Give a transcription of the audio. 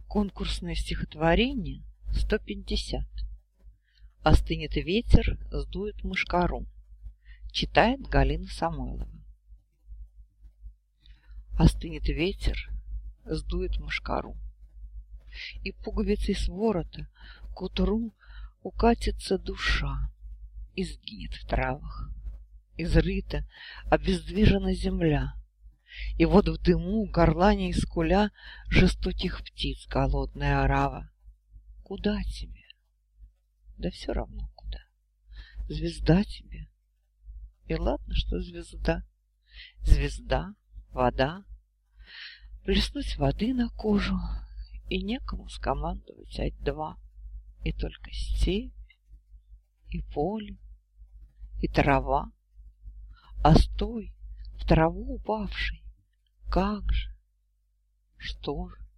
Конкурсное стихотворение 150. Остынет ветер, сдует мошкару. Читает Галина Самойлова. Остынет ветер, сдует мошкару, и пуговицей с ворота к утру укатится душа и сгинет в травах. Изрыта, обездвижена земля, и вот в дыму, горланя и скуля, жестоких птиц голодная орава. Куда тебе? Да все равно куда. Звезда тебе. И ладно, что звезда. Звезда, вода. Плеснуть воды на кожу, и некому скомандовать ать-два. И только степь, и поле, и трава. А стой, в траву упавший, как же, что же?